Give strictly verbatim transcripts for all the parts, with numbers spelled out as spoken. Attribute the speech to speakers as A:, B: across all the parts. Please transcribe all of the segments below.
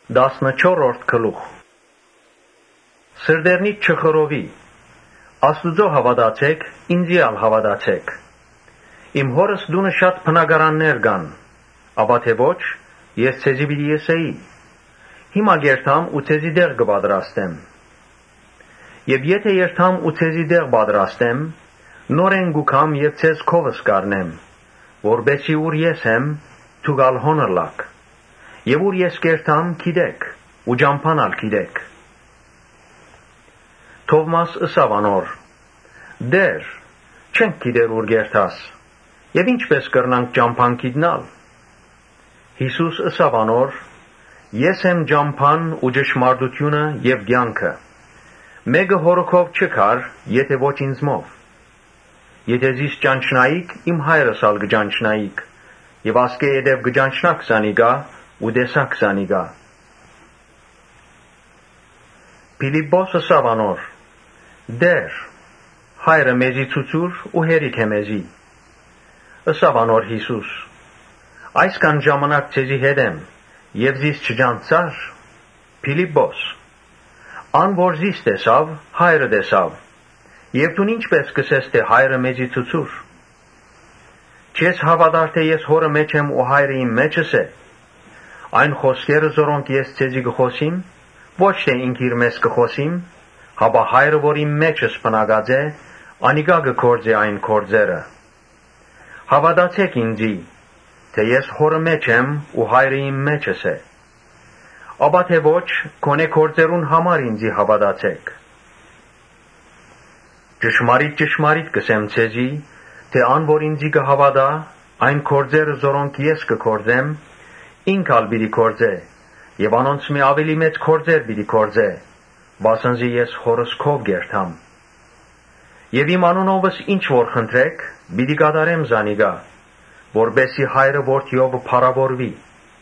A: Դասնչորրորդ գլուխ Սրդերնիդ չխռովի, Աստուծո հավատացեք, ինձի ալ հավատացեք։ Իմ հորս դունը շատ բնակարաններ կան, ապա թե ոչ, ես ցեզի պիտի եսեի։ Հիմա գերթամ ու ցեզի դեղ կպատրաստեմ։ Եվ եթե երթամ ու ցեզի դեղ պատրաստեմ, նորեն գուքամ եւ ցեզ քովս կառնեմ, որբեսի ուր ես եմ, դուք ալ հոնոր լաք։ Եվ ուր ես գերթամ գիտեք, ու ջամփանալ գիտեք։ Թովմաս ըսավ անոր. Դեր, չենք գիտեր ուր գերթաս, եւ ինչպես կրնանք ջամփան գիտնալ։ Հիսուս ըսավ անոր. Ես եմ ջամփան ու ճշմարտությունը եւ կյանքը։ Մեկը հորոքով չկար, եթե ոչ ինձմով։ Եթե զիս ճանչնայիք, իմ հայրս ալ կճանչնայիք, եւ ասկե յետև կճանչնաք զանիգա, ու դեսակ զանիգա։ Փիլիպպոս ըսավ անոր. Դեր, հայրը մեզի ցուցուր ու հերիք է մեզի։ Ըսավ անոր Հիսուս. Այսքան ժամանակ ցեզի հետ եմ, եւ զիս չջանցար։ Փիլիպպոս, ան որ զիս տեսավ, հայրը տեսավ, եւ դու ինչպես կսես թե հայրը մեզի ցուցուր։ Չես հավատար թե ես հորը մեջ եմ ու հայրը իմ մեջս է։ Այն խոսքերը, որոնք ես ցեզի կխոսիմ, ոչ թե ինք իր մեզ կխոսիմ, հապա հայրը, որ իմ մեջս բնակած է, անիկա կգործե այն գործերը։ Հավատացեք ինձի, թե ես հորը մեջ եմ ու հայրը իմ մեջս է։ Ապա թե ոչ, գոնե գործերուն համար ինձի հավատացեք։ Ճշմարիտ ճշմարիտ կսեմ ցեզի, թե ան որ ինձի կհավատա, այն գործերը, որոնք ես կգործեմ, ինք ալ պիտի գործե, եւ անոնց մի ավելի մեծ գործեր պիտի գործե, վասնզի ես հորս քով գերթամ։ Եվ իմ անունովս ինչ որ խնդրեք, պիտի կատարեմ զանիգա, որբեսի հայրը որդիով փառավորվի։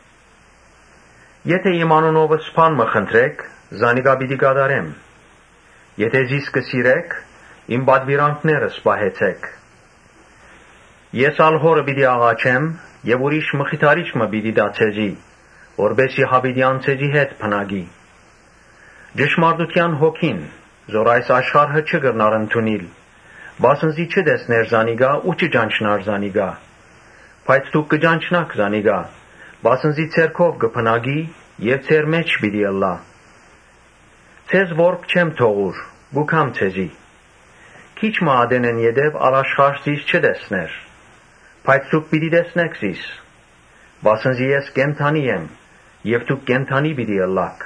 A: Եթե իմ անունովս բան մը խնդրեք, զանիգա պիտի կատարեմ։ Եթե զիս կսիրեք, իմ պատվիրանքներս պահեցեք։ Ես ալ հորը պիտի աղաչեմ, եւ ուրիշ մխիթարիչ մը պիտի տա ցեզի, որբեսի հավիտյան ցեզի հետ փնագի։ Ճշմարտության հոգին, որ այս աշխարհը չկրնար ընդունել, վասնզի չտեսներ զանիգա ու չճանչնար զանիգա, բայց դուք կճանչնաք զանիգա, վասնզի ցերքով կփնագի եւ ցեր մեջ պիտի ըլլա։ Ցեզ որբ չեմ թողուր, գուքամ ցեզի։ Քիչ մը ադենեն յետև ալաշխար զիս չտեսներ, բայց դուք պիտի տեսնեք զիս, վասնզի ես կենթանի եմ, եւ դուք կենթանի պիտի ըլլաք։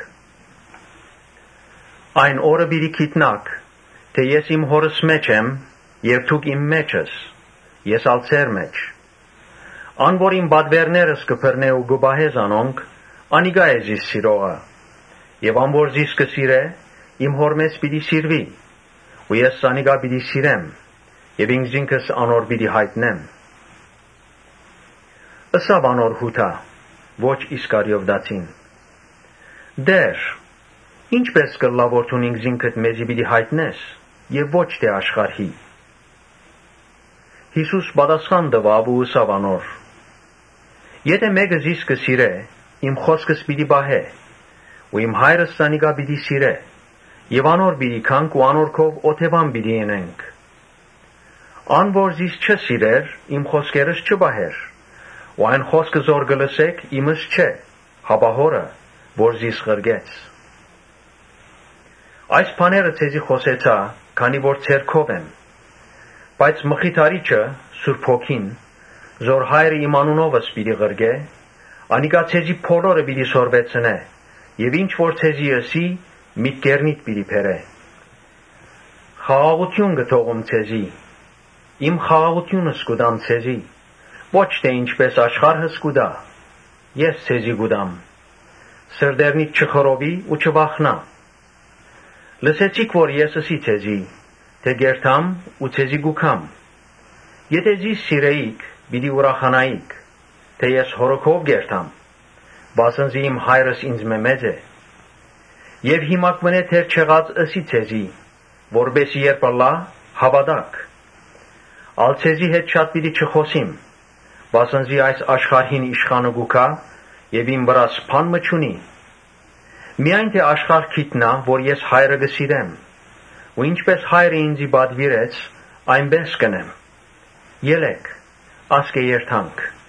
A: Այն օրը պիտի գիտնաք, թե ես իմ հորս մեջ եմ, եւ դուք իմ մեջս, ես ալ ցեր մեջ։ Ան որ իմ պատվերներս կբռնե ու կպահե զանոնք, անիգա է զիս սիրողը, եւ ան որ զիս կսիրե, իմ հոր մեզ պիտի սիրվի, ու ես անիգա պիտի սիրեմ, եւ ինքզինքս անոր պիտի հայտնեմ։ Ըսավ անոր Հութա, ոչ Իսկարիովտացին. Դեր, ինչպես կլա որ դու ինքզինքդ մեզի պիտի հայտնես, եւ ոչ թե աշխարհի։ Հիսուս պատասխան տվավ ու ըսավ անոր. Եթե մեկը զիս կսիրե, իմ խոսքս պիտի պահե, ու իմ հայրս զանիգա պիտի սիրե, եւ անոր պիտի քանք ու անորքով օթևան պիտի ենենք։ Ան որ զիս չսիրեր, իմ խոսքերս չպահեր, ու այն խոսքը զոր կլսեք, իմս չէ, հապա հորը, որ զիս ղրգեց։ Այս բաները ցեզի խոսեցա, քանի որ ցերքով եմ, բայց մխիթարիչը, Սուրբ Հոգին, զոր հայրը իմ անունովս պիտի ղրգե, անիկա ցեզի բոլորը պիտի սորվեցնե, եւ ինչ որ ցեզի ըսի, միտքերնիդ պիտի բերե։ Խաղաղություն կթողում ցեզի, իմ խաղաղությունս կուտամ ցեզի, ոչ թե ինչպես աշխարհս կուտա, ես ցեզի կուտամ։ Սրդերնիդ չխռովի ու չվախնա։ Լսեցիք, որ ես ըսի ցեզի, թե գերթամ ու ցեզի գուքամ։ Եթե զիս սիրեիք, պիտի ուրախանայիք, թե ես հորոքով գերթամ, վասնզի իմ հայրս ինձ մեծ է։ Եվ հիմա կմնե թեր չեղած ըսի ցեզի, որբեսի երբ ըլլա, հավատաք։ Ալ ցեզի հետ շատ պիտի չխոսիմ, վասնզի այս աշխարհին իշխանը գուքա, եւ իմ վրա սփան մը չունի։ Միայն թե աշխարհ գիտնա, որ ես հայրը կսիրեմ, ու ինչպես հայրը ինձի պատվիրեց, այնպես կնեմ։ Ելեք, ասկե երթանք։